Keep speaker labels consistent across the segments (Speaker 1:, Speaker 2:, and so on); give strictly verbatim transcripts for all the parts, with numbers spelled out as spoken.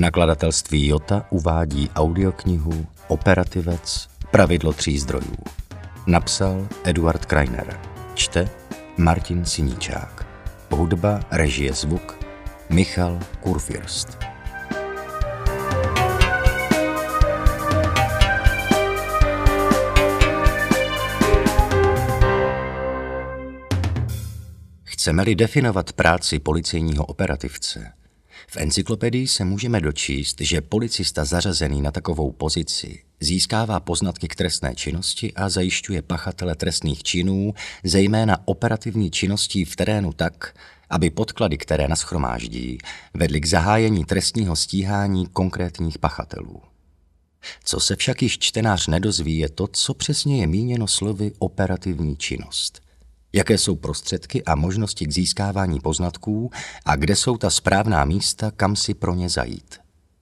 Speaker 1: Nakladatelství Jota uvádí audioknihu Operativec pravidlo tří zdrojů. Napsal Eduard Kreiner. Čte Martin Siníčák. Hudba, režie, zvuk Michal Kurfürst. Chceme-li definovat práci policejního operativce, v encyklopedii se můžeme dočíst, že policista zařazený na takovou pozici získává poznatky k trestné činnosti a zajišťuje pachatele trestných činů, zejména operativní činností v terénu tak, aby podklady, které nashromáždí, vedly k zahájení trestního stíhání konkrétních pachatelů. Co se však již čtenář nedozví, je to, co přesně je míněno slovy operativní činnost. Jaké jsou prostředky a možnosti k získávání poznatků a kde jsou ta správná místa, kam si pro ně zajít.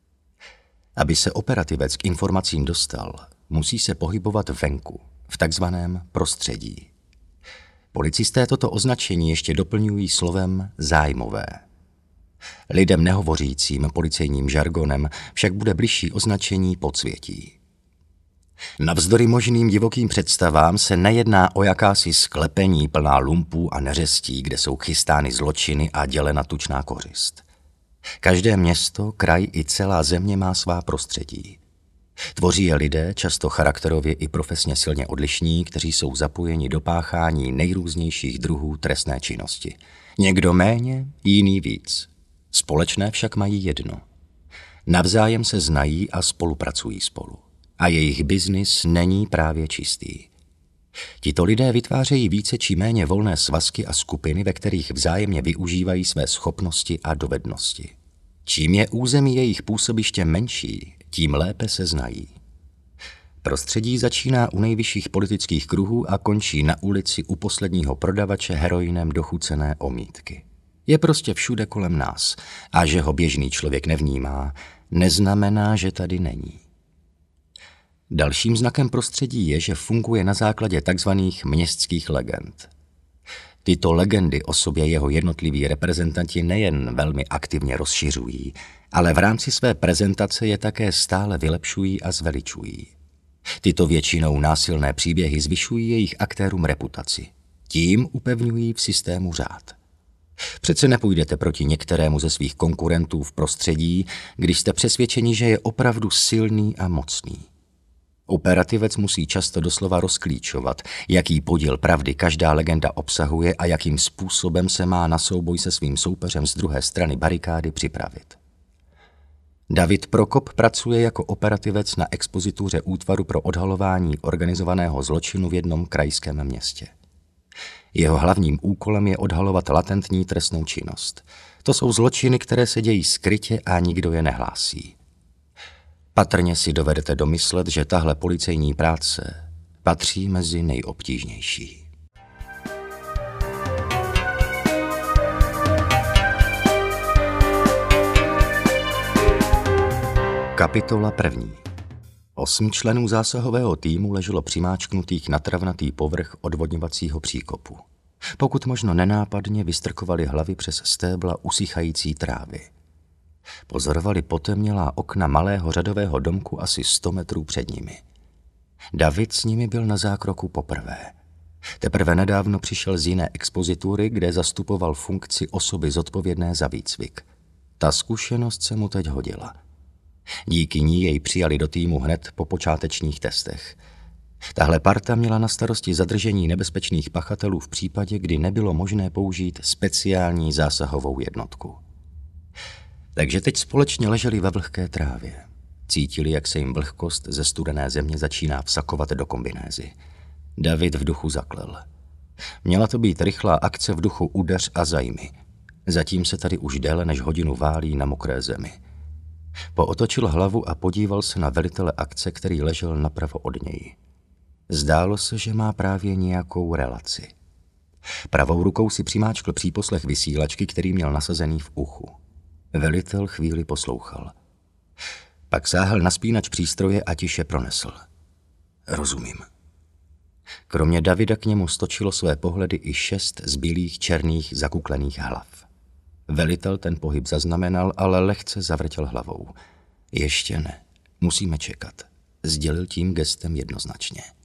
Speaker 1: Aby se operativec k informacím dostal, musí se pohybovat venku, v takzvaném prostředí. Policisté toto označení ještě doplňují slovem zájmové. Lidem nehovořícím policejním žargonem však bude bližší označení podsvětí. Navzdory možným divokým představám se nejedná o jakási sklepení plná lumpů a neřestí, kde jsou chystány zločiny a dělena tučná kořist. Každé město, kraj i celá země má svá prostředí. Tvoří je lidé, často charakterově i profesně silně odlišní, kteří jsou zapojeni do páchání nejrůznějších druhů trestné činnosti. Někdo méně, jiný víc. Společné však mají jedno. Navzájem se znají a spolupracují spolu. A jejich biznis není právě čistý. Tito lidé vytvářejí více či méně volné svazky a skupiny, ve kterých vzájemně využívají své schopnosti a dovednosti. Čím je území jejich působiště menší, tím lépe se znají. Prostředí začíná u nejvyšších politických kruhů a končí na ulici u posledního prodavače heroinem dochucené omítky. Je prostě všude kolem nás a že ho běžný člověk nevnímá, neznamená, že tady není. Dalším znakem prostředí je, že funguje na základě takzvaných městských legend. Tyto legendy o sobě jeho jednotliví reprezentanti nejen velmi aktivně rozšiřují, ale v rámci své prezentace je také stále vylepšují a zveličují. Tyto většinou násilné příběhy zvyšují jejich aktérům reputaci. Tím upevňují v systému řád. Přece nepůjdete proti některému ze svých konkurentů v prostředí, když jste přesvědčeni, že je opravdu silný a mocný. Operativec musí často doslova rozklíčovat, jaký podíl pravdy každá legenda obsahuje a jakým způsobem se má na souboj se svým soupeřem z druhé strany barikády připravit. David Prokop pracuje jako operativec na expozituře Útvaru pro odhalování organizovaného zločinu v jednom krajském městě. Jeho hlavním úkolem je odhalovat latentní trestnou činnost. To jsou zločiny, které se dějí skrytě a nikdo je nehlásí. Patrně si dovedete domyslet, že tahle policejní práce patří mezi nejobtížnější. Kapitola první. Osm členů zásahového týmu leželo přimáčknutých na travnatý povrch odvodňovacího příkopu. Pokud možno nenápadně vystrkovali hlavy přes stébla usychající trávy. Pozorovali potemnělá okna malého řadového domku asi sto metrů před nimi. David s nimi byl na zákroku poprvé. Teprve nedávno přišel z jiné expozitury, kde zastupoval funkci osoby zodpovědné za výcvik. Ta zkušenost se mu teď hodila. Díky ní jej přijali do týmu hned po počátečních testech. Tahle parta měla na starosti zadržení nebezpečných pachatelů v případě, kdy nebylo možné použít speciální zásahovou jednotku. Takže teď společně leželi ve vlhké trávě. Cítili, jak se jim vlhkost ze studené země začíná vsakovat do kombinézy. David v duchu zaklel. Měla to být rychlá akce v duchu udeř a zajmi. Zatím se tady už déle než hodinu válí na mokré zemi. Pootočil hlavu a podíval se na velitele akce, který ležel napravo od něj. Zdálo se, že má právě nějakou relaci. Pravou rukou si přimáčkl příposlech vysílačky, který měl nasazený v uchu. Velitel chvíli poslouchal. Pak sáhl na spínač přístroje a tiše pronesl. Rozumím. Kromě Davida k němu stočilo své pohledy i šest zbylých černých zakuklených hlav. Velitel ten pohyb zaznamenal, ale lehce zavrtěl hlavou. Ještě ne, musíme čekat, sdělil tím gestem jednoznačně.